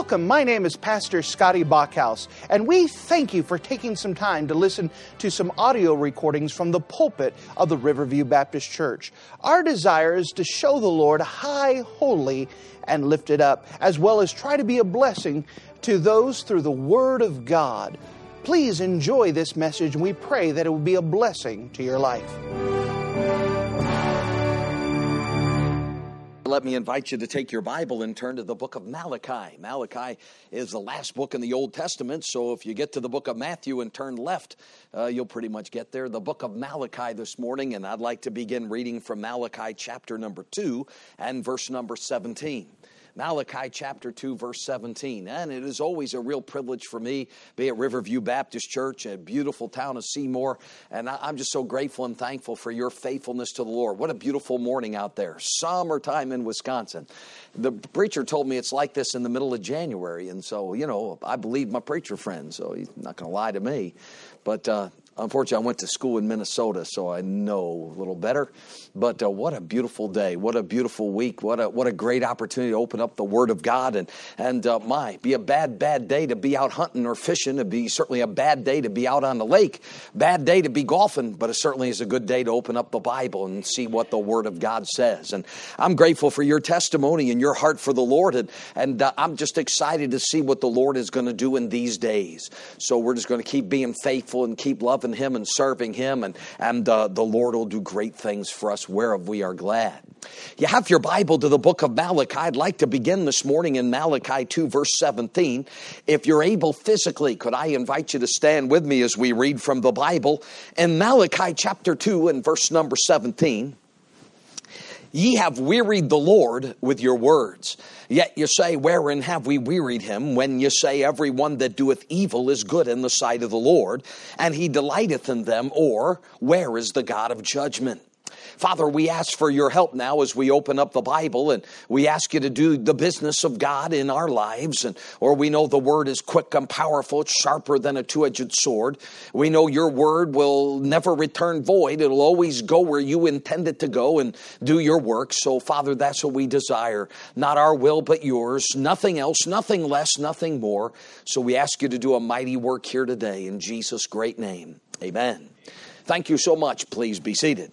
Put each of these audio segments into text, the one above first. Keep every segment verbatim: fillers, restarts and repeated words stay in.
Welcome. My name is Pastor Scotty Bachhaus, and we thank you for taking some time to listen to some audio recordings from the pulpit of the Riverview Baptist Church. Our desire is to show the Lord high, holy, and lifted up, as well as try to be a blessing to those through the Word of God. Please enjoy this message, and we pray that it will be a blessing to your life. Let me invite you to take your Bible and turn to the book of Malachi. Malachi is the last book in the Old Testament, so if you get to the book of Matthew and turn left, uh, you'll pretty much get there. The book of Malachi this morning, and I'd like to begin reading from Malachi chapter number two and verse number seventeen. Malachi chapter two, verse seventeen. And it is always a real privilege for me, be at Riverview Baptist Church, a beautiful town of Seymour. And I'm just so grateful and thankful for your faithfulness to the Lord. What a beautiful morning out there. Summertime in Wisconsin. The preacher told me it's like this in the middle of January. And so, you know, I believe my preacher friend, so he's not going to lie to me. But uh, unfortunately, I went to school in Minnesota, so I know a little better. But uh, what a beautiful day. What a beautiful week. What a what a great opportunity to open up the Word of God. And, and uh, my, be a bad, bad day to be out hunting or fishing. It'd be certainly a bad day to be out on the lake. Bad day to be golfing, but it certainly is a good day to open up the Bible and see what the Word of God says. And I'm grateful for your testimony and your heart for the Lord. And, and uh, I'm just excited to see what the Lord is going to do in these days. So we're just going to keep being faithful and keep loving Him and serving Him, and, and uh, the Lord will do great things for us whereof we are glad. You have your Bible to the book of Malachi. I'd like to begin this morning in Malachi two, verse seventeen. If you're able physically, could I invite you to stand with me as we read from the Bible? In Malachi chapter two and verse number seventeen. Ye have wearied the Lord with your words. Yet you say, wherein have we wearied him? When you say, every one that doeth evil is good in the sight of the Lord, and he delighteth in them, or where is the God of judgment? Father, we ask for your help now as we open up the Bible, and we ask you to do the business of God in our lives. And or we know the word is quick and powerful, it's sharper than a two-edged sword. We know your word will never return void. It'll always go where you intend it to go and do your work. So, Father, that's what we desire. Not our will, but yours. Nothing else, nothing less, nothing more. So we ask you to do a mighty work here today in Jesus' great name. Amen. Thank you so much. Please be seated.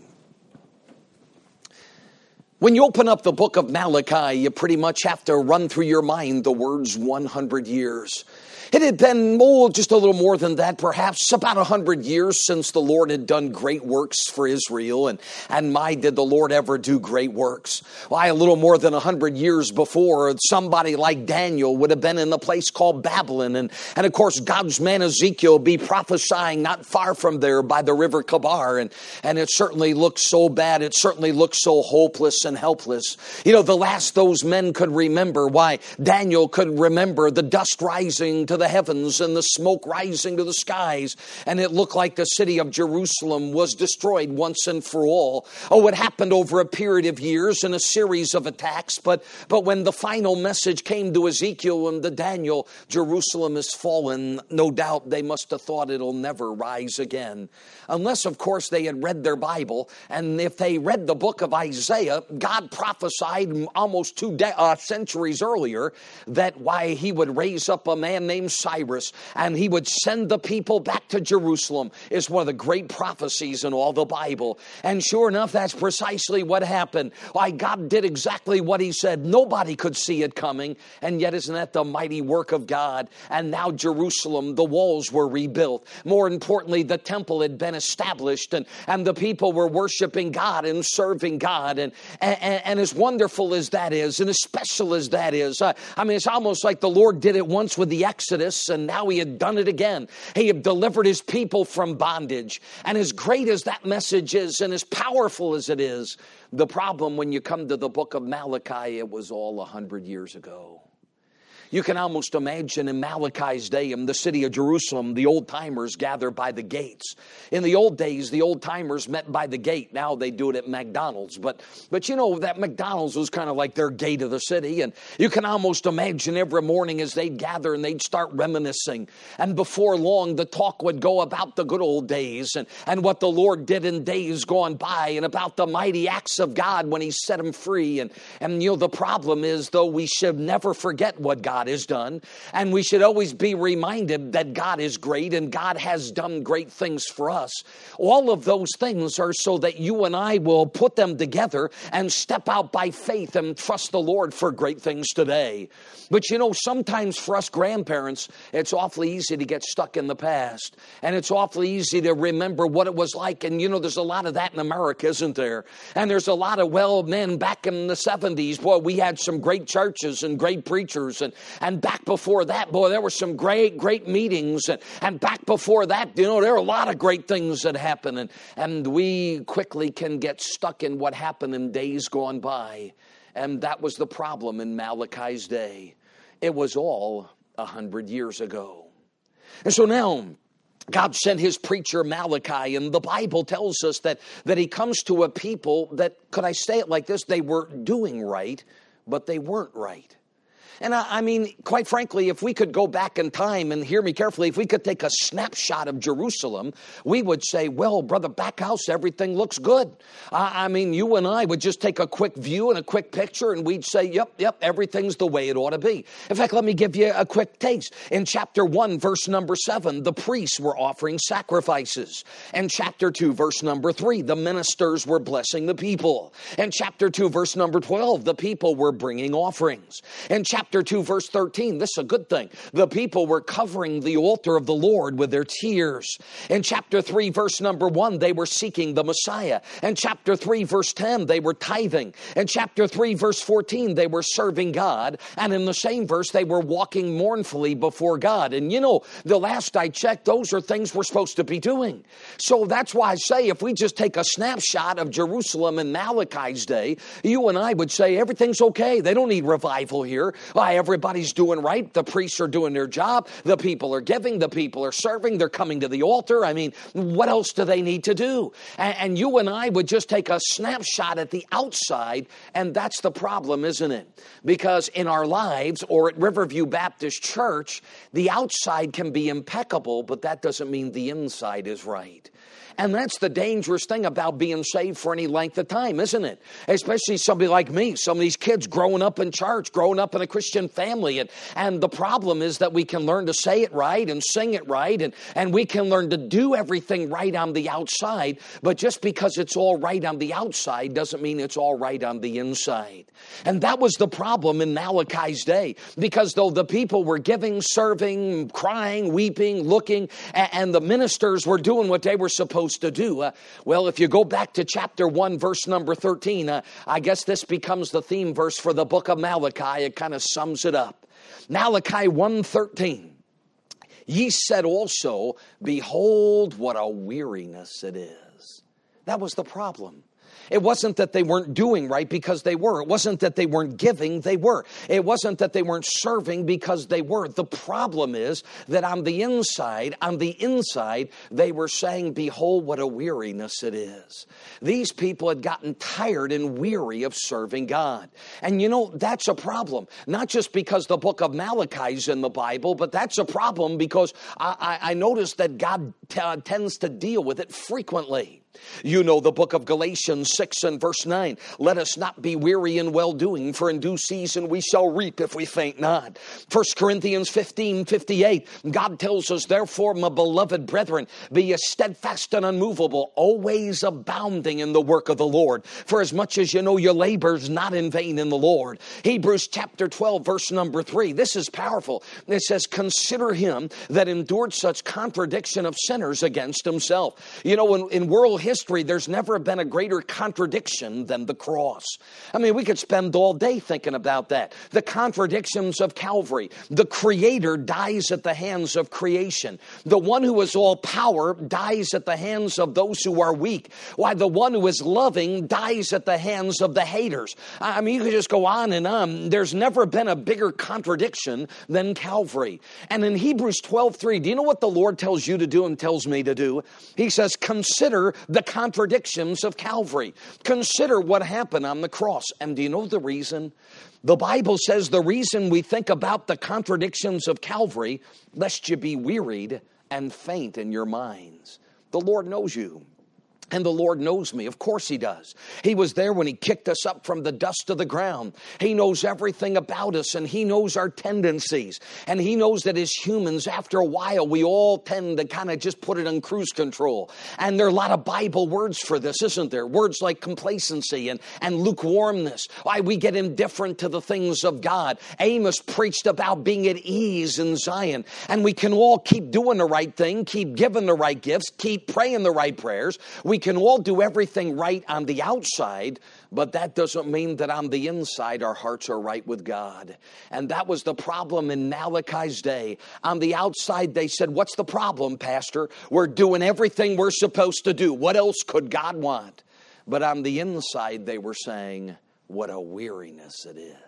When you open up the book of Malachi, you pretty much have to run through your mind the words one hundred years. It had been oh, just a little more than that, perhaps about one hundred years since the Lord had done great works for Israel. And, and my, did the Lord ever do great works. Why, a little more than one hundred years before, somebody like Daniel would have been in the place called Babylon. And, and of course, God's man Ezekiel would be prophesying not far from there by the river Kabar. And, and it certainly looked so bad. It certainly looked so hopeless and helpless. You know, the last those men could remember, why, Daniel could remember the dust rising to the heavens and the smoke rising to the skies, and it looked like the city of Jerusalem was destroyed once and for all. Oh, it happened over a period of years in a series of attacks, but but when the final message came to Ezekiel and to Daniel, Jerusalem is fallen, no doubt they must have thought it'll never rise again. Unless, of course, they had read their Bible, and if they read the book of Isaiah, God prophesied almost two de- uh, centuries earlier that why he would raise up a man named Cyrus, and he would send the people back to Jerusalem. Is one of the great prophecies in all the Bible. And sure enough, that's precisely what happened. Why, God did exactly what he said. Nobody could see it coming, and yet isn't that the mighty work of God? And now Jerusalem, the walls were rebuilt. More importantly, the temple had been established, and, and the people were worshiping God and serving God. And, and, and as wonderful as that is, and as special as that is, uh, I mean, it's almost like the Lord did it once with the Exodus, and now he had done it again. He had delivered his people from bondage. And as great as that message is, and as powerful as it is, the problem when you come to the book of Malachi, it was all a hundred years ago. You can almost imagine in Malachi's day in the city of Jerusalem, the old-timers gather by the gates. In the old days, the old-timers met by the gate. Now they do it at McDonald's. But, but you know, that McDonald's was kind of like their gate of the city. And you can almost imagine every morning as they'd gather and they'd start reminiscing. And before long, the talk would go about the good old days and, and what the Lord did in days gone by and about the mighty acts of God when he set them free. And, and you know, the problem is, though, we should never forget what God God has done. And we should always be reminded that God is great and God has done great things for us. All of those things are so that you and I will put them together and step out by faith and trust the Lord for great things today. But you know, sometimes for us grandparents, it's awfully easy to get stuck in the past. And it's awfully easy to remember what it was like. And you know, there's a lot of that in America, isn't there? And there's a lot of, well, men, back in the seventies, boy, we had some great churches and great preachers. And, and back before that, boy, there were some great, great meetings. And, and back before that, you know, there are a lot of great things that happen. And, and we quickly can get stuck in what happened in days gone by. And that was the problem in Malachi's day. It was all a hundred years ago. And so now, God sent his preacher Malachi, and the Bible tells us that, that he comes to a people that, could I say it like this, they were doing right, but they weren't right. And I, I mean, quite frankly, if we could go back in time, and hear me carefully, if we could take a snapshot of Jerusalem, we would say, well, Brother Backhouse, everything looks good. I, I mean, you and I would just take a quick view and a quick picture, and we'd say, yep, yep, everything's the way it ought to be. In fact, let me give you a quick taste. In chapter one, verse number seven, the priests were offering sacrifices. In chapter two, verse number three, the ministers were blessing the people. In chapter two, verse number twelve, the people were bringing offerings. In chapter Chapter two, verse thirteen, this is a good thing. The people were covering the altar of the Lord with their tears. In chapter three, verse number one, they were seeking the Messiah. In chapter three, verse ten, they were tithing. In chapter three, verse fourteen, they were serving God. And in the same verse, they were walking mournfully before God. And you know, the last I checked, those are things we're supposed to be doing. So that's why I say, if we just take a snapshot of Jerusalem in Malachi's day, you and I would say everything's okay. They don't need revival here. Why, everybody's doing right. The priests are doing their job. The people are giving. The people are serving. They're coming to the altar. I mean, what else do they need to do? And, and you and I would just take a snapshot at the outside, and that's the problem, isn't it? Because in our lives, or at Riverview Baptist Church, the outside can be impeccable, but that doesn't mean the inside is right. And that's the dangerous thing about being saved for any length of time, isn't it? Especially somebody like me, some of these kids growing up in church, growing up in a Christian family. And, and the problem is that we can learn to say it right and sing it right. And, and we can learn to do everything right on the outside. But just because it's all right on the outside doesn't mean it's all right on the inside. And that was the problem in Malachi's day. Because though the people were giving, serving, crying, weeping, looking, and, and the ministers were doing what they were supposed to do. Uh, well, if you go back to chapter one, verse number thirteen, uh, I guess this becomes the theme verse for the book of Malachi. It kind of sums it up. Malachi one thirteen. Ye said also, behold, what a weariness it is. That was the problem. It wasn't that they weren't doing right, because they were. It wasn't that they weren't giving, they were. It wasn't that they weren't serving, because they were. The problem is that on the inside, on the inside, they were saying, behold, what a weariness it is. These people had gotten tired and weary of serving God. And you know, that's a problem. Not just because the book of Malachi is in the Bible, but that's a problem because I, I, I noticed that God t- tends to deal with it frequently. You know the book of Galatians six and verse nine. Let us not be weary in well-doing, for in due season we shall reap if we faint not. First Corinthians fifteen fifty-eight. God tells us, therefore, my beloved brethren, be ye steadfast and unmovable, always abounding in the work of the Lord. For as much as you know your labor is not in vain in the Lord. Hebrews chapter twelve, verse number three. This is powerful. It says, consider him that endured such contradiction of sinners against himself. You know, in, in world history, there's never been a greater contradiction than the cross. I mean, we could spend all day thinking about that. The contradictions of Calvary. The Creator dies at the hands of creation. The one who is all power dies at the hands of those who are weak. Why, the one who is loving dies at the hands of the haters. I mean, you could just go on and on. There's never been a bigger contradiction than Calvary. And in Hebrews twelve three, do you know what the Lord tells you to do and tells me to do? He says, consider the contradictions of Calvary. Consider what happened on the cross. And do you know the reason? The Bible says the reason we think about the contradictions of Calvary, lest you be wearied and faint in your minds. The Lord knows you. And the Lord knows me. Of course he does. He was there when he kicked us up from the dust of the ground. He knows everything about us, and he knows our tendencies. And he knows that as humans, after a while, we all tend to kind of just put it on cruise control. And there are a lot of Bible words for this, isn't there? Words like complacency and, and lukewarmness. Why we get indifferent to the things of God. Amos preached about being at ease in Zion. And we can all keep doing the right thing, keep giving the right gifts, keep praying the right prayers. We can all do everything right on the outside, but that doesn't mean that on the inside our hearts are right with God. And that was the problem in Malachi's day. On the outside they said, what's the problem, Pastor? We're doing everything we're supposed to do. What else could God want? But on the inside they were saying, what a weariness it is.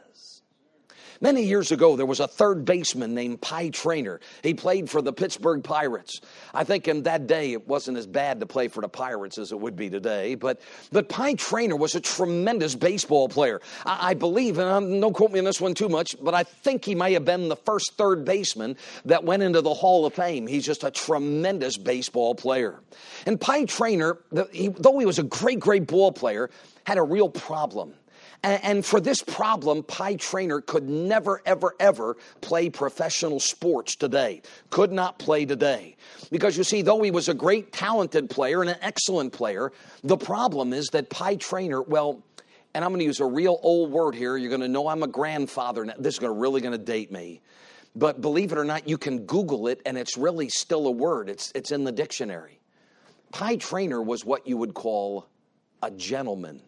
Many years ago, there was a third baseman named Pie Traynor. He played for the Pittsburgh Pirates. I think in that day, it wasn't as bad to play for the Pirates as it would be today. But, but Pie Traynor was a tremendous baseball player. I, I believe, and I'm, don't quote me on this one too much, but I think he may have been the first third baseman that went into the Hall of Fame. He's just a tremendous baseball player. And Pie Traynor, he, though he was a great, great ball player, had a real problem. And for this problem, Pie Traynor could never, ever, ever play professional sports today. Could not play today. Because you see, though he was a great talented player and an excellent player, the problem is that Pie Traynor, well, and I'm going to use a real old word here. You're going to know I'm a grandfather now. This is gonna, really going to date me. But believe it or not, you can Google it, and it's really still a word. It's, it's in the dictionary. Pie Traynor was what you would call a gentleman.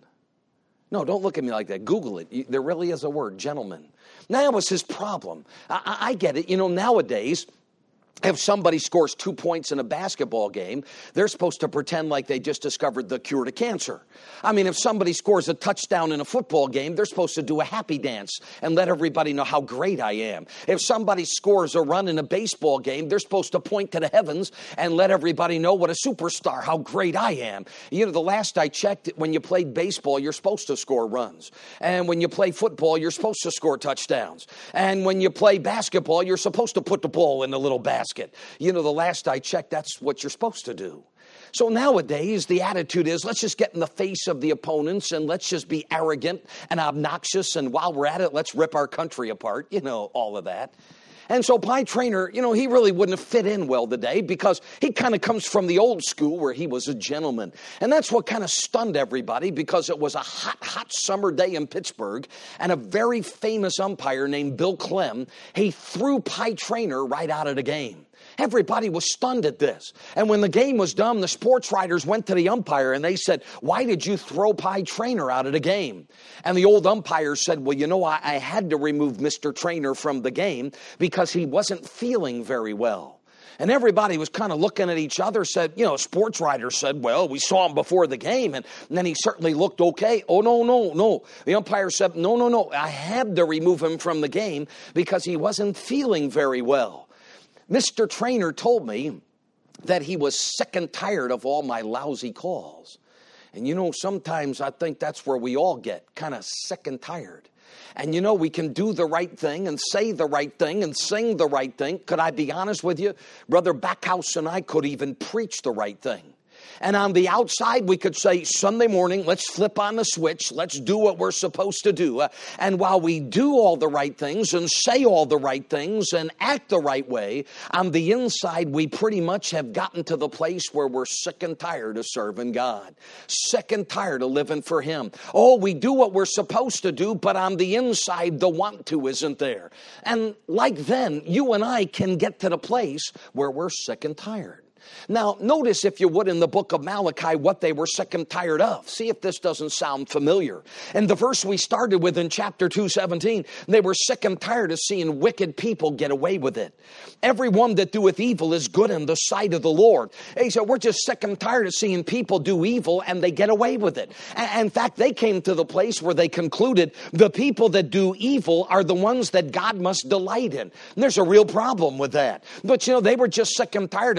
No, don't look at me like that. Google it. There really is a word, gentleman. Now, that was his problem. I, I get it. You know, nowadays, if somebody scores two points in a basketball game, they're supposed to pretend like they just discovered the cure to cancer. I mean, if somebody scores a touchdown in a football game, they're supposed to do a happy dance and let everybody know how great I am. If somebody scores a run in a baseball game, they're supposed to point to the heavens and let everybody know what a superstar, how great I am. You know, the last I checked, when you played baseball, you're supposed to score runs. And when you play football, you're supposed to score touchdowns. And when you play basketball, you're supposed to put the ball in the little basket. You know, the last I checked, that's what you're supposed to do. So nowadays, the attitude is, let's just get in the face of the opponents and let's just be arrogant and obnoxious. And while we're at it, let's rip our country apart. You know, all of that. And so Pie Traynor, you know, he really wouldn't have fit in well today because he kind of comes from the old school where he was a gentleman. And that's what kind of stunned everybody because it was a hot, hot summer day in Pittsburgh and a very famous umpire named Bill Clem, he threw Pie Traynor right out of the game. Everybody was stunned at this. And when the game was done, the sports writers went to the umpire and they said, why did you throw Pie Traynor out of the game? And the old umpire said, well, you know, I, I had to remove Mister Traynor from the game because he wasn't feeling very well. And everybody was kind of looking at each other, said, you know, sports writers said, well, we saw him before the game, and, and then he certainly looked okay. Oh, no, no, no. The umpire said, no, no, no. I had to remove him from the game because he wasn't feeling very well. Mister Traynor told me that he was sick and tired of all my lousy calls. And you know, sometimes I think that's where we all get, kind of sick and tired. And you know, we can do the right thing and say the right thing and sing the right thing. Could I be honest with you? Brother Backhouse and I could even preach the right thing. And on the outside, we could say, Sunday morning, let's flip on the switch. Let's do what we're supposed to do. Uh, and while we do all the right things and say all the right things and act the right way, on the inside, we pretty much have gotten to the place where we're sick and tired of serving God. Sick and tired of living for Him. Oh, we do what we're supposed to do, but on the inside, the want to isn't there. And like then, you and I can get to the place where we're sick and tired. Now, notice, if you would, in the book of Malachi, what they were sick and tired of. See if this doesn't sound familiar. In the verse we started with in chapter two seventeen, they were sick and tired of seeing wicked people get away with it. Everyone that doeth evil is good in the sight of the Lord. He said, we're just sick and tired of seeing people do evil and they get away with it. And in fact, they came to the place where they concluded the people that do evil are the ones that God must delight in. And there's a real problem with that. But, you know, they were just sick and tired of turning on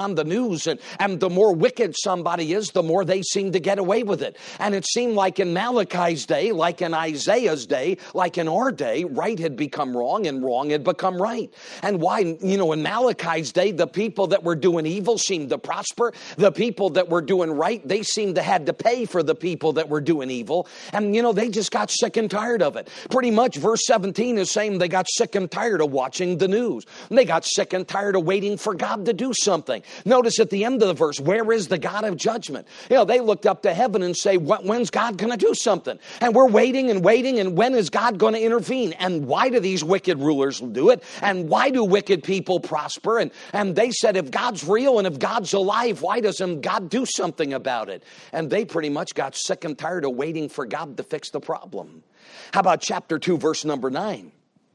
on the news, and, and the more wicked somebody is, the more they seem to get away with it. And it seemed like in Malachi's day, like in Isaiah's day, like in our day, right had become wrong and wrong had become right. And why, you know, in Malachi's day, the people that were doing evil seemed to prosper. The people that were doing right, they seemed to had to pay for the people that were doing evil. And, you know, they just got sick and tired of it. Pretty much verse seventeen is saying they got sick and tired of watching the news. And they got sick and tired of waiting for God to do something. Notice at the end of the verse, where is the God of judgment? You know, they looked up to heaven and say, when's God going to do something? And we're waiting and waiting, and when is God going to intervene? And why do these wicked rulers do it? And why do wicked people prosper? And, and they said, if God's real and if God's alive, why doesn't God do something about it? And they pretty much got sick and tired of waiting for God to fix the problem. How about chapter two, verse number nine?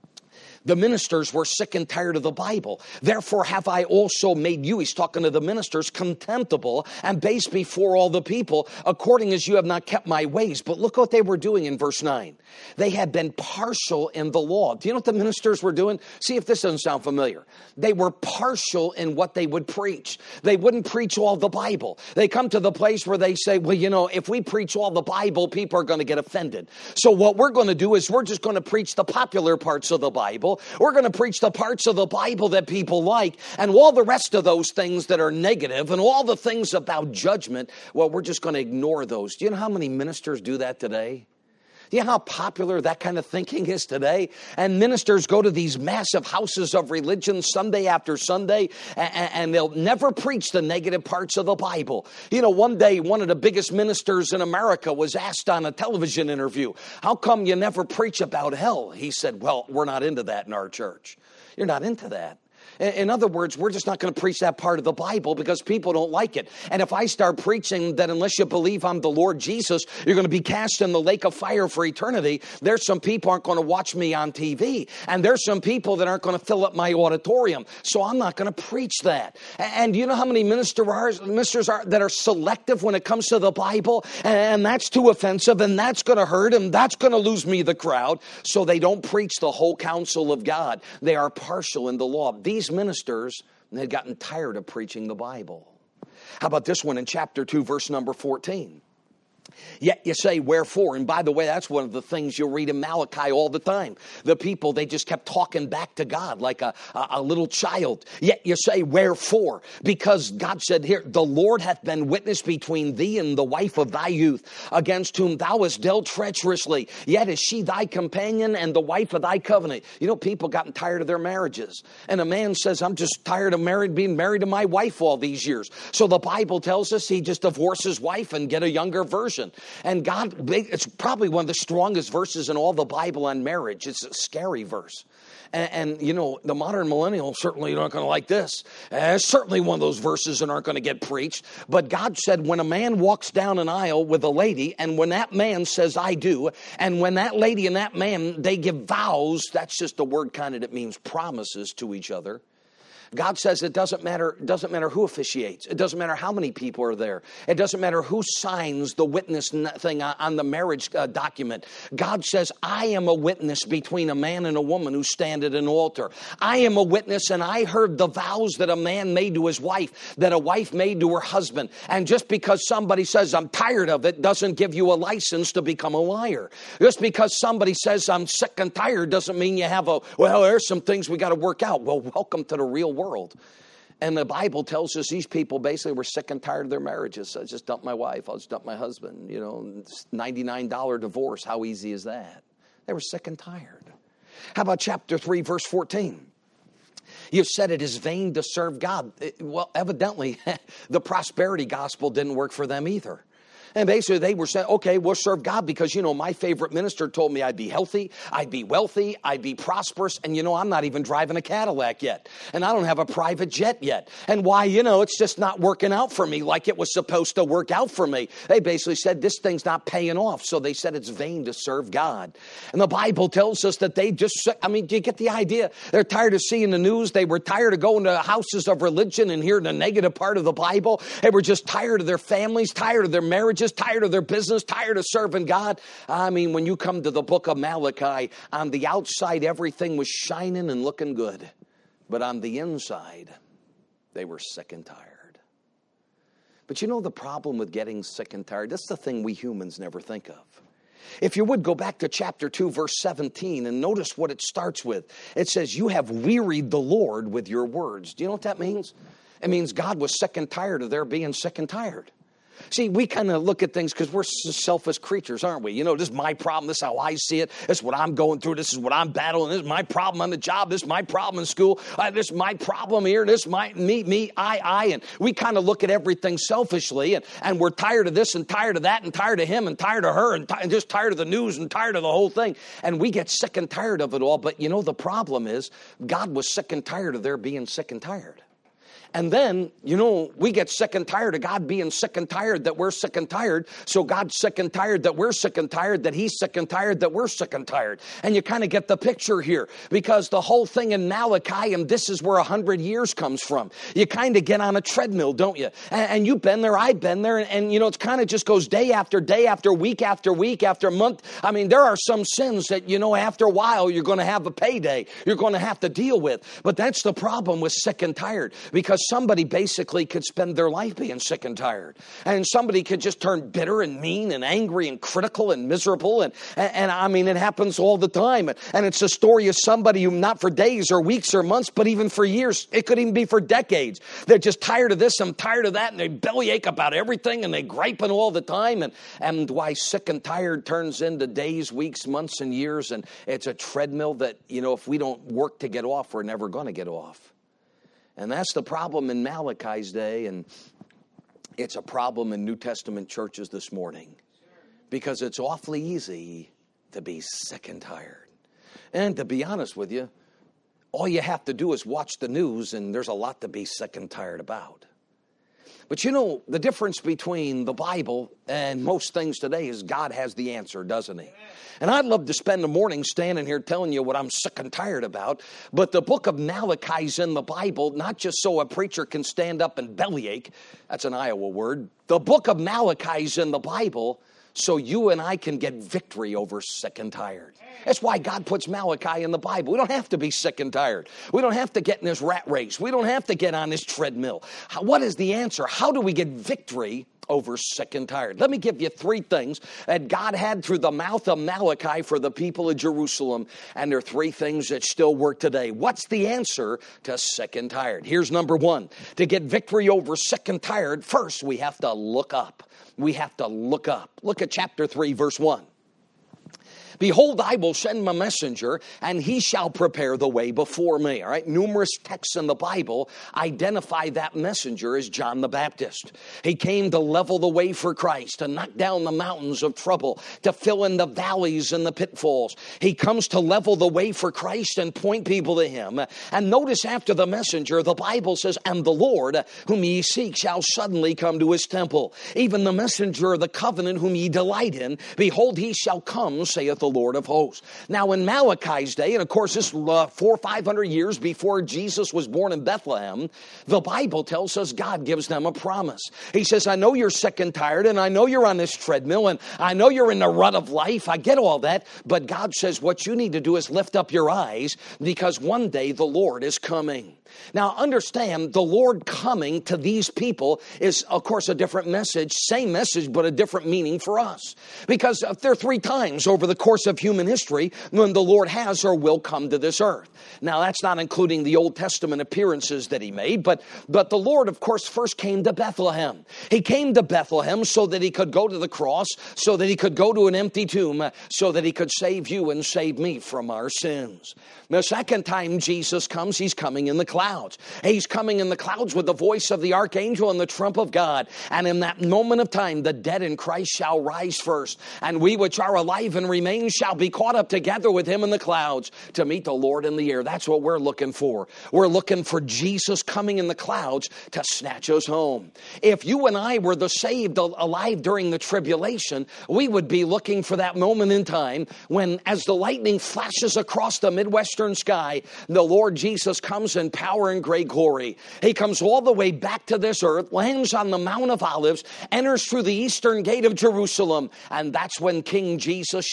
The ministers were sick and tired of the Bible. Therefore have I also made you, he's talking to the ministers, contemptible and base before all the people, according as you have not kept my ways. But look what they were doing in verse nine. They had been partial in the law. Do you know what the ministers were doing? See if this doesn't sound familiar. They were partial in what they would preach. They wouldn't preach all the Bible. They come to the place where they say, well, you know, if we preach all the Bible, people are going to get offended. So what we're going to do is we're just going to preach the popular parts of the Bible. We're going to preach the parts of the Bible that people like, and all the rest of those things that are negative and all the things about judgment, well, we're just going to ignore those. Do you know how many ministers do that today? Do you know how popular that kind of thinking is today? And ministers go to these massive houses of religion Sunday after Sunday, and, and they'll never preach the negative parts of the Bible. You know, one day, one of the biggest ministers in America was asked on a television interview, how come you never preach about hell? He said, well, we're not into that in our church. You're not into that. In other words, we're just not going to preach that part of the Bible because people don't like it. And if I start preaching that unless you believe I'm the Lord Jesus, you're going to be cast in the lake of fire for eternity, there's some people aren't going to watch me on T V. And there's some people that aren't going to fill up my auditorium. So I'm not going to preach that. And you know how many minister are, ministers are that are selective when it comes to the Bible? And that's too offensive, and that's going to hurt, and that's going to lose me the crowd. So they don't preach the whole counsel of God. They are partial in the law. These ministers had gotten tired of preaching the Bible. How about this one in chapter two, verse number fourteen? Yet you say, wherefore? And by the way, that's one of the things you'll read in Malachi all the time. The people, they just kept talking back to God like a, a, a little child. Yet you say, wherefore? Because God said here, the Lord hath been witness between thee and the wife of thy youth, against whom thou hast dealt treacherously. Yet is she thy companion and the wife of thy covenant. You know, people gotten tired of their marriages. And a man says, I'm just tired of married, being married to my wife all these years. So the Bible tells us he just divorced his wife and get a younger version. And God, it's probably one of the strongest verses in all the Bible on marriage. It's a scary verse. And, and you know, the modern millennial certainly aren't going to like this. Uh, it's certainly one of those verses that aren't going to get preached. But God said when a man walks down an aisle with a lady, and when that man says, I do, and when that lady and that man, they give vows, that's just a word kind of that means promises to each other. God says it doesn't matter, it doesn't matter who officiates. It doesn't matter how many people are there. It doesn't matter who signs the witness thing on the marriage uh, document. God says, I am a witness between a man and a woman who stand at an altar. I am a witness, and I heard the vows that a man made to his wife, that a wife made to her husband. And just because somebody says, I'm tired of it, doesn't give you a license to become a liar. Just because somebody says, I'm sick and tired, doesn't mean you have a, well, there's some things we got to work out. Well, welcome to the real world. world. And the Bible tells us these people basically were sick and tired of their marriages. So I just dumped my wife. I'll just dump my husband. You know, ninety-nine dollars divorce. How easy is that? They were sick and tired. How about chapter three, verse fourteen? You've said it is vain to serve God. It, well, evidently, the prosperity gospel didn't work for them either. And basically they were saying, okay, we'll serve God because, you know, my favorite minister told me I'd be healthy, I'd be wealthy, I'd be prosperous. And, you know, I'm not even driving a Cadillac yet. And I don't have a private jet yet. And why, you know, it's just not working out for me like it was supposed to work out for me. They basically said this thing's not paying off. So they said it's vain to serve God. And the Bible tells us that they just, I mean, do you get the idea? They're tired of seeing the news. They were tired of going to houses of religion and hearing the negative part of the Bible. They were just tired of their families, tired of their marriages, tired of their business, tired of serving God. I mean, when you come to the book of Malachi, on the outside, everything was shining and looking good. But on the inside, they were sick and tired. But you know the problem with getting sick and tired? That's the thing we humans never think of. If you would go back to chapter two, verse seventeen, and notice what it starts with. It says, you have wearied the Lord with your words. Do you know what that means? It means God was sick and tired of their being sick and tired. See, we kind of look at things because we're selfish creatures, aren't we? You know, this is my problem. This is how I see it. This is what I'm going through. This is what I'm battling. This is my problem on the job. This is my problem in school. Uh, this is my problem here. This is my, me, me, I, I. And we kind of look at everything selfishly. And, and we're tired of this and tired of that and tired of him and tired of her and, t- and just tired of the news and tired of the whole thing. And we get sick and tired of it all. But you know, the problem is God was sick and tired of their being sick and tired. And then, you know, we get sick and tired of God being sick and tired that we're sick and tired. So God's sick and tired that we're sick and tired, that he's sick and tired that we're sick and tired. And you kind of get the picture here, because the whole thing in Malachi, and this is where a hundred years comes from. You kind of get on a treadmill, don't you? And, and you've been there, I've been there. And, and you know, it kind of just goes day after day after week after week after month. I mean, there are some sins that, you know, after a while, you're going to have a payday. You're going to have to deal with. But that's the problem with sick and tired, because somebody basically could spend their life being sick and tired. And somebody could just turn bitter and mean and angry and critical and miserable. And, and, and I mean, it happens all the time. And it's a story of somebody who, not for days or weeks or months, but even for years. It could even be for decades. They're just tired of this and tired of that. And they bellyache about everything. And they griping all the time. And, and why sick and tired turns into days, weeks, months, and years. And it's a treadmill that, you know, if we don't work to get off, we're never going to get off. And that's the problem in Malachi's day, and it's a problem in New Testament churches this morning, because it's awfully easy to be sick and tired. And to be honest with you, all you have to do is watch the news, and there's a lot to be sick and tired about. But you know, the difference between the Bible and most things today is God has the answer, doesn't he? And I'd love to spend the morning standing here telling you what I'm sick and tired about. But the book of Malachi is in the Bible, not just so a preacher can stand up and bellyache. That's an Iowa word. The book of Malachi is in the Bible so you and I can get victory over sick and tired. That's why God puts Malachi in the Bible. We don't have to be sick and tired. We don't have to get in this rat race. We don't have to get on this treadmill. How, what is the answer? How do we get victory over sick and tired? Let me give you three things that God had through the mouth of Malachi for the people of Jerusalem, and there are three things that still work today. What's the answer to sick and tired? Here's number one. To get victory over sick and tired, first we have to look up. We have to look up. Look at chapter three, verse one. Behold, I will send my messenger, and he shall prepare the way before me. All right, numerous texts in the Bible identify that messenger as John the Baptist. He came to level the way for Christ, to knock down the mountains of trouble, to fill in the valleys and the pitfalls. He comes to level the way for Christ and point people to him. And notice after the messenger, the Bible says, and the Lord whom ye seek shall suddenly come to his temple. Even the messenger of the covenant whom ye delight in, behold, he shall come, saith the The Lord of hosts. Now in Malachi's day, and of course this uh, four or five hundred years before Jesus was born in Bethlehem, the Bible tells us God gives them a promise. He says, I know you're sick and tired, and I know you're on this treadmill, and I know you're in the rut of life. I get all that, but God says what you need to do is lift up your eyes, because one day the Lord is coming. Now understand, the Lord coming to these people is of course a different message, same message, but a different meaning for us. Because there are three times over the course of human history when the Lord has or will come to this earth. Now that's not including the Old Testament appearances that he made, but, but the Lord of course first came to Bethlehem. He came to Bethlehem so that he could go to the cross, so that he could go to an empty tomb, so that he could save you and save me from our sins. The second time Jesus comes, he's coming in the clouds. He's coming in the clouds with the voice of the archangel and the trump of God. And in that moment of time, the dead in Christ shall rise first. And we which are alive and remain shall be caught up together with him in the clouds to meet the Lord in the air. That's what we're looking for. We're looking for Jesus coming in the clouds to snatch us home. If you and I were the saved alive during the tribulation, we would be looking for that moment in time when, as the lightning flashes across the Midwestern sky, the Lord Jesus comes in power and great glory. He comes all the way back to this earth, lands on the Mount of Olives, enters through the eastern gate of Jerusalem, and that's when King Jesus shall reign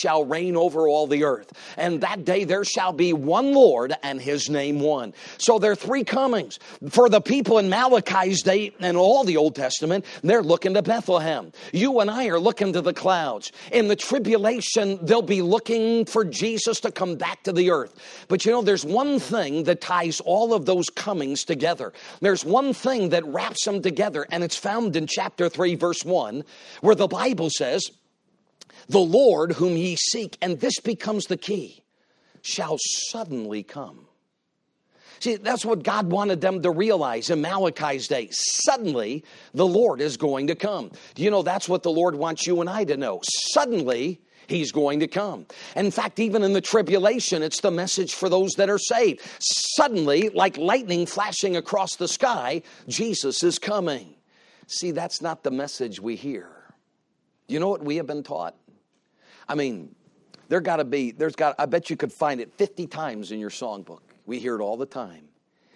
reign over all the earth. And that day there shall be one Lord and his name one. So there are three comings. For the people in Malachi's day and all the Old Testament, they're looking to Bethlehem. You and I are looking to the clouds. In the tribulation, they'll be looking for Jesus to come back to the earth. But you know, there's one thing that ties all of those comings together. There's one thing that wraps them together, and it's found in chapter three, verse one, where the Bible says, the Lord whom ye seek, and this becomes the key, shall suddenly come. See, that's what God wanted them to realize in Malachi's day. Suddenly, the Lord is going to come. Do you know that's what the Lord wants you and I to know? Suddenly, he's going to come. In fact, even in the tribulation, it's the message for those that are saved. Suddenly, like lightning flashing across the sky, Jesus is coming. See, that's not the message we hear. You know what we have been taught? I mean, there got to be, there's got, I bet you could find it fifty times in your songbook. We hear it all the time.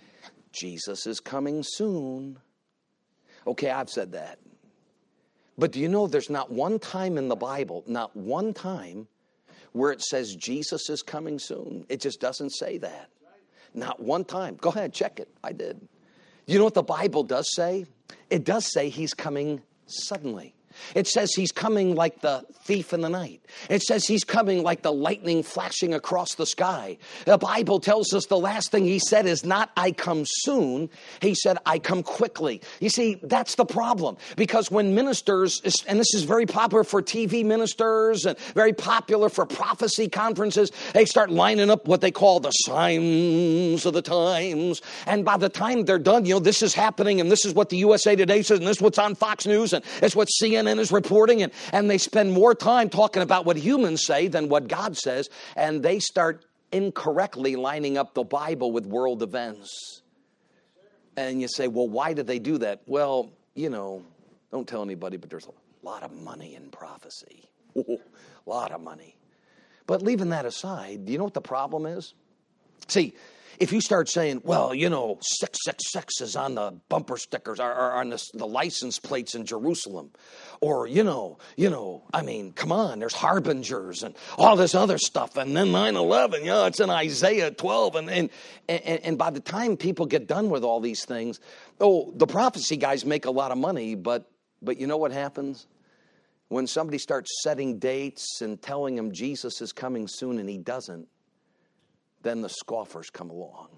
Jesus is coming soon. Okay, I've said that. But do you know there's not one time in the Bible, not one time, where it says Jesus is coming soon? It just doesn't say that. Not one time. Go ahead, check it. I did. You know what the Bible does say? It does say he's coming suddenly. It says he's coming like the thief in the night. It says he's coming like the lightning flashing across the sky. The Bible tells us the last thing he said is not, I come soon. He said, I come quickly. You see, that's the problem. Because when ministers, and this is very popular for T V ministers and very popular for prophecy conferences, they start lining up what they call the signs of the times. And by the time they're done, you know, this is happening and this is what the U S A Today says and this is what's on Fox News and it's what C N N is reporting, and, and they spend more time talking about what humans say than what God says, and they start incorrectly lining up the Bible with world events. And you say, well, why did they do that? Well, you know, don't tell anybody, but there's a lot of money in prophecy. A lot of money. But leaving that aside, do you know what the problem is? See, if you start saying, well, you know, six six six is on the bumper stickers or, or on the, the license plates in Jerusalem. Or, you know, you know, I mean, come on, there's harbingers and all this other stuff. And then nine eleven, you know, it's in Isaiah twelve. And, and, and, and by the time people get done with all these things, oh, the prophecy guys make a lot of money. But, but you know what happens? When somebody starts setting dates and telling them Jesus is coming soon and he doesn't, then the scoffers come along.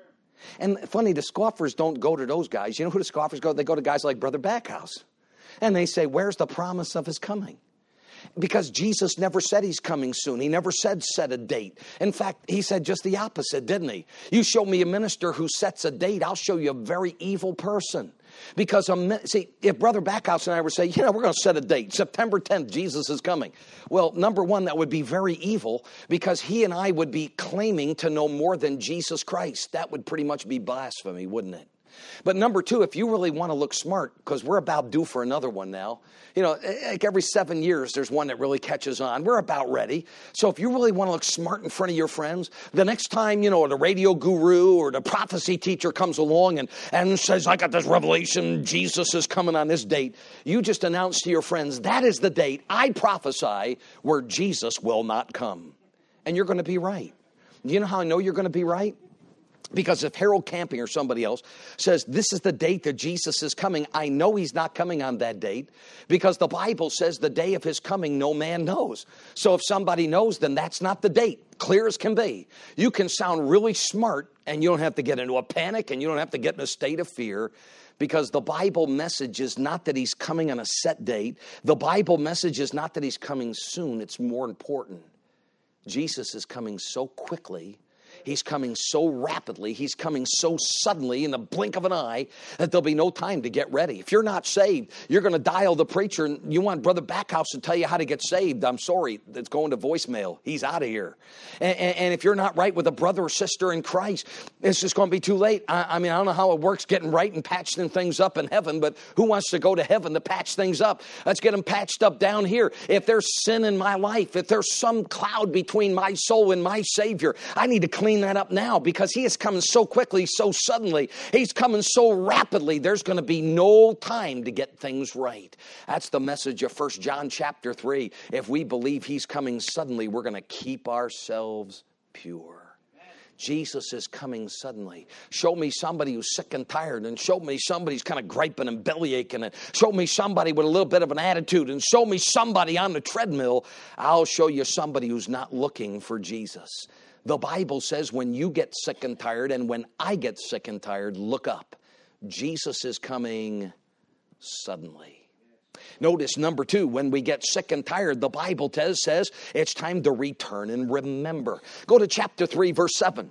And funny, the scoffers don't go to those guys. You know who the scoffers go? They go to guys like Brother Backhouse. And they say, where's the promise of his coming? Because Jesus never said he's coming soon. He never said set a date. In fact, he said just the opposite, didn't he? You show me a minister who sets a date, I'll show you a very evil person. Because, um, see, if Brother Backhouse and I were saying, you know, we're going to set a date, September tenth, Jesus is coming. Well, number one, that would be very evil because he and I would be claiming to know more than Jesus Christ. That would pretty much be blasphemy, wouldn't it? But number two, if you really want to look smart, because we're about due for another one now, you know, like every seven years, there's one that really catches on. We're about ready. So if you really want to look smart in front of your friends, the next time, you know, the radio guru or the prophecy teacher comes along and, and says, I got this revelation, Jesus is coming on this date, you just announce to your friends, that is the date I prophesy where Jesus will not come. And you're going to be right. You know how I know you're going to be right? Because if Harold Camping or somebody else says, this is the date that Jesus is coming, I know he's not coming on that date because the Bible says the day of his coming no man knows. So if somebody knows, then that's not the date. Clear as can be. You can sound really smart and you don't have to get into a panic and you don't have to get in a state of fear because the Bible message is not that he's coming on a set date. The Bible message is not that he's coming soon. It's more important. Jesus is coming so quickly. He's coming so rapidly, he's coming so suddenly in the blink of an eye that there'll be no time to get ready. If you're not saved, you're going to dial the preacher and you want Brother Backhouse to tell you how to get saved. I'm sorry, it's going to voicemail. He's out of here. And, and, and if you're not right with a brother or sister in Christ, it's just going to be too late. I, I mean, I don't know how it works getting right and patching things up in heaven, but who wants to go to heaven to patch things up? Let's get them patched up down here. If there's sin in my life, if there's some cloud between my soul and my Savior, I need to clean clean that up now because he is coming so quickly, so suddenly. He's coming so rapidly. There's going to be no time to get things right. That's the message of First John chapter three. If we believe he's coming suddenly, we're going to keep ourselves pure. Jesus is coming suddenly. Show me somebody who's sick and tired, and show me somebody who's kind of griping and belly aching, and show me somebody with a little bit of an attitude, and show me somebody on the treadmill. I'll show you somebody who's not looking for Jesus. The Bible says when you get sick and tired, and when I get sick and tired, look up. Jesus is coming suddenly. Notice number two, when we get sick and tired, the Bible says, says it's time to return and remember. Go to chapter three, verse seven.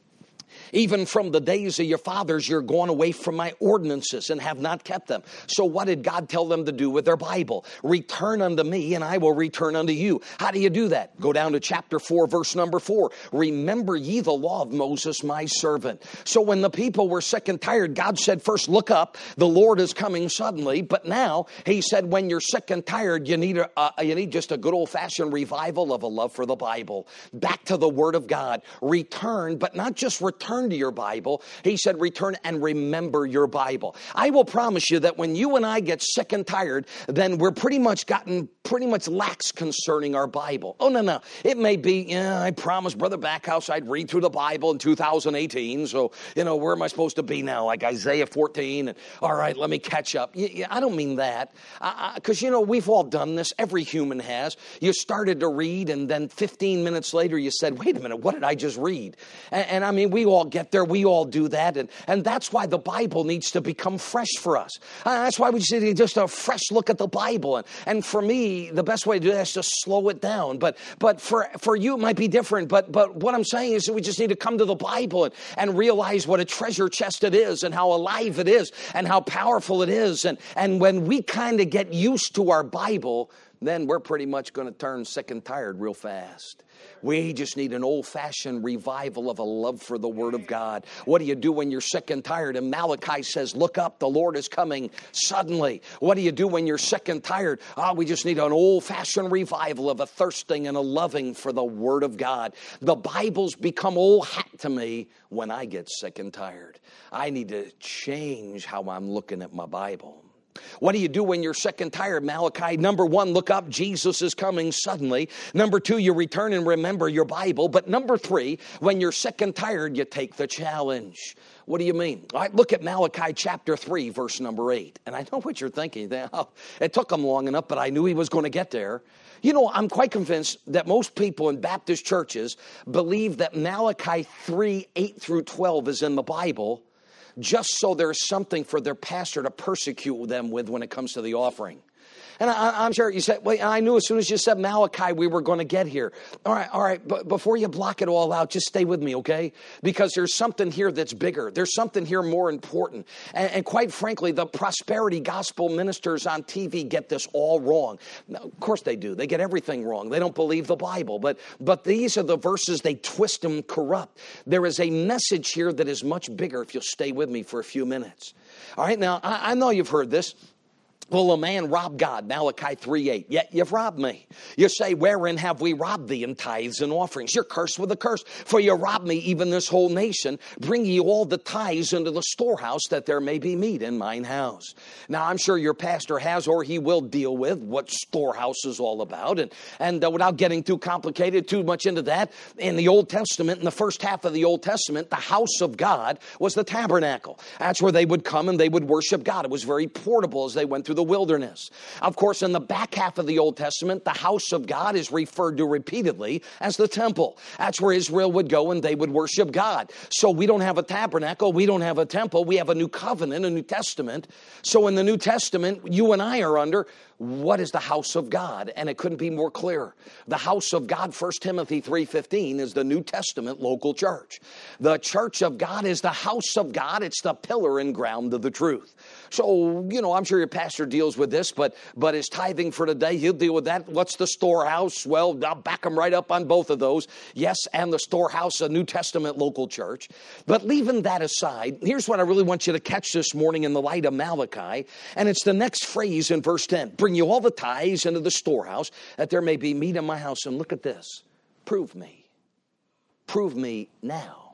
Even from the days of your fathers, you're gone away from my ordinances and have not kept them. So what did God tell them to do with their Bible? Return unto me and I will return unto you. How do you do that? Go down to chapter four, verse number four. Remember ye the law of Moses, my servant. So when the people were sick and tired, God said, first look up. The Lord is coming suddenly. But now he said, when you're sick and tired, you need, a, uh, you need just a good old-fashioned revival of a love for the Bible. Back to the Word of God. Return, but not just return to your Bible. He said, return and remember your Bible. I will promise you that when you and I get sick and tired, then we're pretty much gotten pretty much lax concerning our Bible. Oh, no, no. It may be, yeah, I promised Brother Backhouse I'd read through the Bible in two thousand eighteen. So, you know, where am I supposed to be now? Like Isaiah fourteen. And all right, let me catch up. Yeah, I don't mean that. Because, you know, we've all done this. Every human has. You started to read and then fifteen minutes later you said, wait a minute, what did I just read? And, and I mean, we all get there. We all do that. And, and that's why the Bible needs to become fresh for us. Uh, that's why we just need just a fresh look at the Bible. And, and for me, the best way to do that is to slow it down. But but for, for you, it might be different. But but what I'm saying is that we just need to come to the Bible and, and realize what a treasure chest it is and how alive it is and how powerful it is. And, and when we kind of get used to our Bible, then we're pretty much going to turn sick and tired real fast. We just need an old-fashioned revival of a love for the Word of God. What do you do when you're sick and tired? And Malachi says, look up, the Lord is coming suddenly. What do you do when you're sick and tired? Oh, we just need an old-fashioned revival of a thirsting and a loving for the Word of God. The Bible's become old hat to me when I get sick and tired. I need to change how I'm looking at my Bible. What do you do when you're sick and tired? Malachi, number one, look up. Jesus is coming suddenly. Number two, you return and remember your Bible. But number three, when you're sick and tired, you take the challenge. What do you mean? All right, look at Malachi chapter three, verse number eight. And I know what you're thinking. Oh, it took him long enough, but I knew he was going to get there. You know, I'm quite convinced that most people in Baptist churches believe that Malachi three, eight through twelve is in the Bible, just so there's something for their pastor to persecute them with when it comes to the offering. And I, I'm sure you said, well, I knew as soon as you said Malachi, we were going to get here. All right, all right, but before you block it all out, just stay with me, okay? Because there's something here that's bigger. There's something here more important. And, and quite frankly, the prosperity gospel ministers on T V get this all wrong. Now, of course they do. They get everything wrong. They don't believe the Bible. But, but these are the verses they twist and corrupt. There is a message here that is much bigger if you'll stay with me for a few minutes. All right, now, I, I know you've heard this. Will a man rob God? Malachi three eight. Yet you've robbed me. You say, wherein have we robbed thee in tithes and offerings? You're cursed with a curse. For you robbed me, even this whole nation. Bring ye all the tithes into the storehouse, that there may be meat in mine house. Now, I'm sure your pastor has, or he will deal with what storehouse is all about. And, and uh, without getting too complicated, too much into that, in the Old Testament, in the first half of the Old Testament, the house of God was the tabernacle. That's where they would come and they would worship God. It was very portable as they went through the wilderness. Of course, in the back half of the Old Testament, the house of God is referred to repeatedly as the temple. That's where Israel would go and they would worship God. So we don't have a tabernacle. We don't have a temple. We have a new covenant, a New Testament. So in the New Testament, you and I are under what is the house of God? And it couldn't be more clear. The house of God, First Timothy three fifteen, is the New Testament local church. The church of God is the house of God. It's the pillar and ground of the truth. So, you know, I'm sure your pastor deals with this, but but his tithing for today, he'll deal with that. What's the storehouse? Well, I'll back him right up on both of those. Yes, and the storehouse, a New Testament local church. But leaving that aside, here's what I really want you to catch this morning in the light of Malachi, and it's the next phrase in verse ten. Bring you all the tithes into the storehouse, that there may be meat in my house. And look at this. Prove me. Prove me now.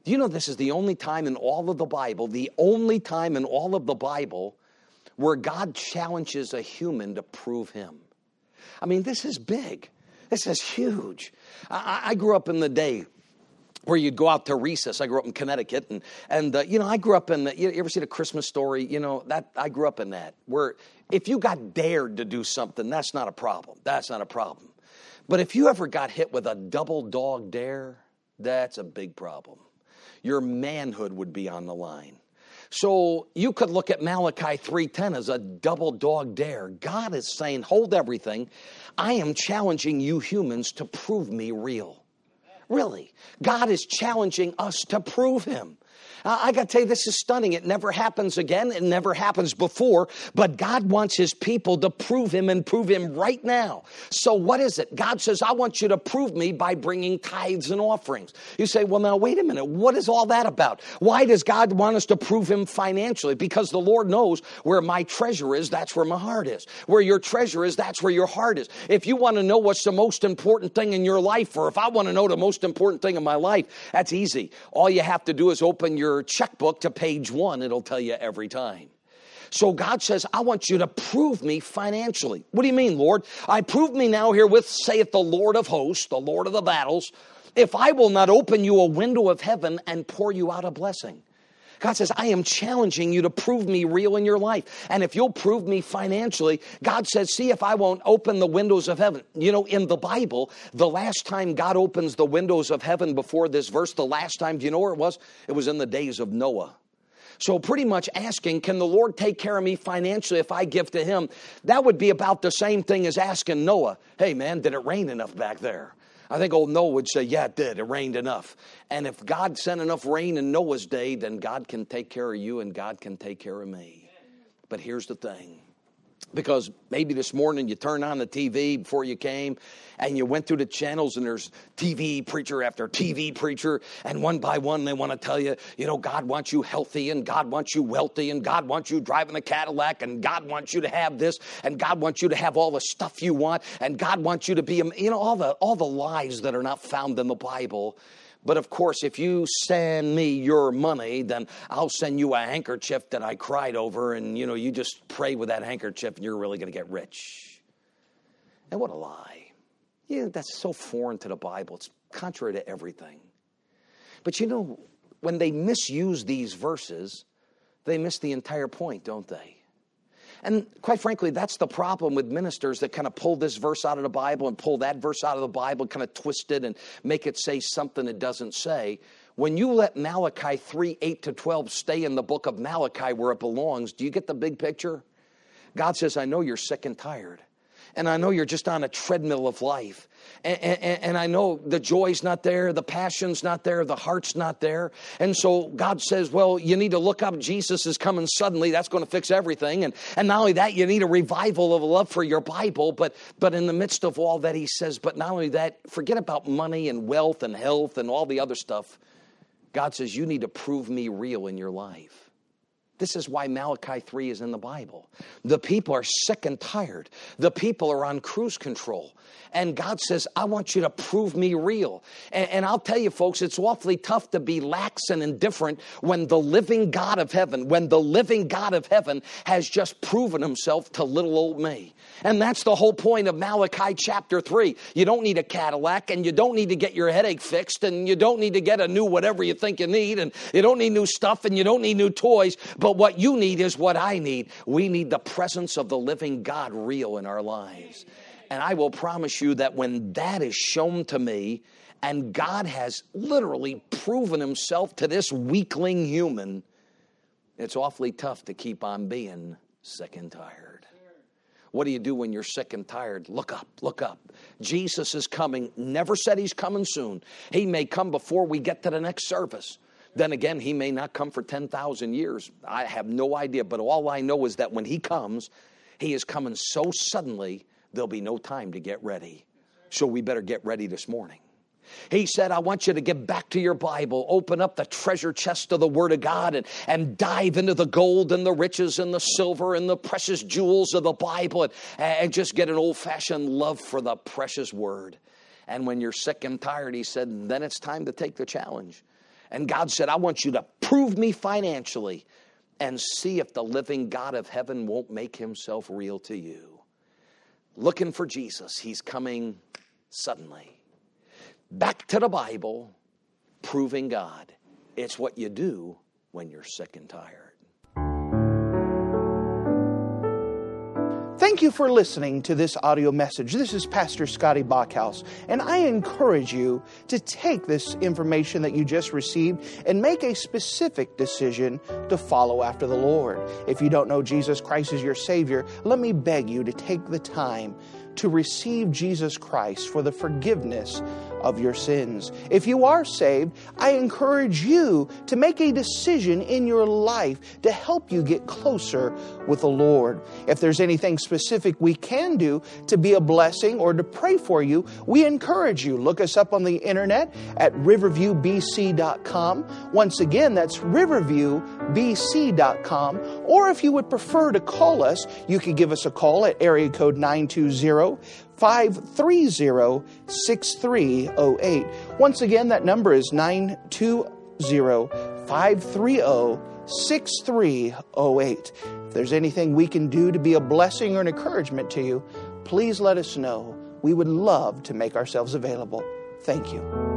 Do you know this is the only time in all of the Bible, the only time in all of the Bible where God challenges a human to prove him? I mean, this is big. This is huge. I, I grew up in the day where you'd go out to recess. I grew up in Connecticut, and and uh, you know, I grew up in. The, you ever see the Christmas Story? You know that I grew up in that, where if you got dared to do something, that's not a problem. That's not a problem. But if you ever got hit with a double dog dare, that's a big problem. Your manhood would be on the line. So you could look at Malachi three ten as a double dog dare. God is saying, hold everything. I am challenging you humans to prove me real. Really. God is challenging us to prove him. I got to tell you, this is stunning. It never happens again. It never happens before. But God wants his people to prove him and prove him right now. So what is it? God says, I want you to prove me by bringing tithes and offerings. You say, well, now, wait a minute. What is all that about? Why does God want us to prove him financially? Because the Lord knows where my treasure is, that's where my heart is. Where your treasure is, that's where your heart is. If you want to know what's the most important thing in your life, or if I want to know the most important thing in my life, that's easy. All you have to do is open your checkbook to page one. It'll tell you every time. So God says, I want you to prove me financially. What do you mean, Lord? I prove me now herewith, saith the Lord of hosts, the Lord of the battles, if I will not open you a window of heaven and pour you out a blessing. God says, I am challenging you to prove me real in your life. And if you'll prove me financially, God says, see if I won't open the windows of heaven. You know, in the Bible, the last time God opens the windows of heaven before this verse, the last time, do you know where it was? It was in the days of Noah. So pretty much asking, can the Lord take care of me financially if I give to him? That would be about the same thing as asking Noah, hey man, did it rain enough back there? I think old Noah would say, yeah, it did. It rained enough. And if God sent enough rain in Noah's day, then God can take care of you and God can take care of me. But here's the thing. Because maybe this morning you turned on the T V before you came and you went through the channels and there's T V preacher after T V preacher. And one by one they want to tell you, you know, God wants you healthy and God wants you wealthy and God wants you driving a Cadillac and God wants you to have this and God wants you to have all the stuff you want and God wants you to be, you know, all the, all the lies that are not found in the Bible. But of course, if you send me your money, then I'll send you a handkerchief that I cried over, and you know, you just pray with that handkerchief, and you're really going to get rich. And what a lie! Yeah, that's so foreign to the Bible. It's contrary to everything. But you know, when they misuse these verses, they miss the entire point, don't they? And quite frankly, that's the problem with ministers that kind of pull this verse out of the Bible and pull that verse out of the Bible, kind of twist it and make it say something it doesn't say. When you let Malachi three, eight to twelve stay in the book of Malachi where it belongs, do you get the big picture? God says, I know you're sick and tired. And I know you're just on a treadmill of life. And, and, and I know the joy's not there, the passion's not there, the heart's not there. And so God says, well, you need to look up. Jesus is coming suddenly. That's going to fix everything. And, and not only that, you need a revival of a love for your Bible. But, but in the midst of all that, he says, but not only that, forget about money and wealth and health and all the other stuff. God says, you need to prove me real in your life. This is why Malachi three is in the Bible. The people are sick and tired. The people are on cruise control. And God says, I want you to prove me real. And, and I'll tell you, folks, it's awfully tough to be lax and indifferent when the living God of heaven, when the living God of heaven has just proven himself to little old me. And that's the whole point of Malachi chapter three. You don't need a Cadillac, and you don't need to get your headache fixed, and you don't need to get a new whatever you think you need, and you don't need new stuff, and you don't need new toys. But what you need is what I need. We need the presence of the living God real in our lives. And I will promise you that when that is shown to me, and God has literally proven himself to this weakling human, it's awfully tough to keep on being sick and tired. What do you do when you're sick and tired? Look up, look up. Jesus is coming. Never said he's coming soon. He may come before we get to the next service. Then again, he may not come for ten thousand years. I have no idea. But all I know is that when he comes, he is coming so suddenly, there'll be no time to get ready. So we better get ready this morning. He said, I want you to get back to your Bible, open up the treasure chest of the Word of God and, and dive into the gold and the riches and the silver and the precious jewels of the Bible and, and just get an old-fashioned love for the precious Word. And when you're sick and tired, he said, then it's time to take the challenge. And God said, I want you to prove me financially and see if the living God of heaven won't make himself real to you. Looking for Jesus. He's coming suddenly. Back to the Bible, proving God. It's what you do when you're sick and tired. Thank you for listening to this audio message. This is Pastor Scotty Bachhaus, and I encourage you to take this information that you just received and make a specific decision to follow after the Lord. If you don't know Jesus Christ as your Savior, let me beg you to take the time to receive Jesus Christ for the forgiveness of your sins. If you are saved, I encourage you to make a decision in your life to help you get closer with the Lord. If there's anything specific we can do to be a blessing or to pray for you, we encourage you. Look us up on the internet at riverview b c dot com. Once again, that's riverview b c dot com. Or if you would prefer to call us, you can give us a call at area code nine two zero, five three zero, six three zero eight. Once again, that number is nine two zero, five three zero, six three zero eight. If there's anything we can do to be a blessing or an encouragement to you, please let us know. We would love to make ourselves available. Thank you.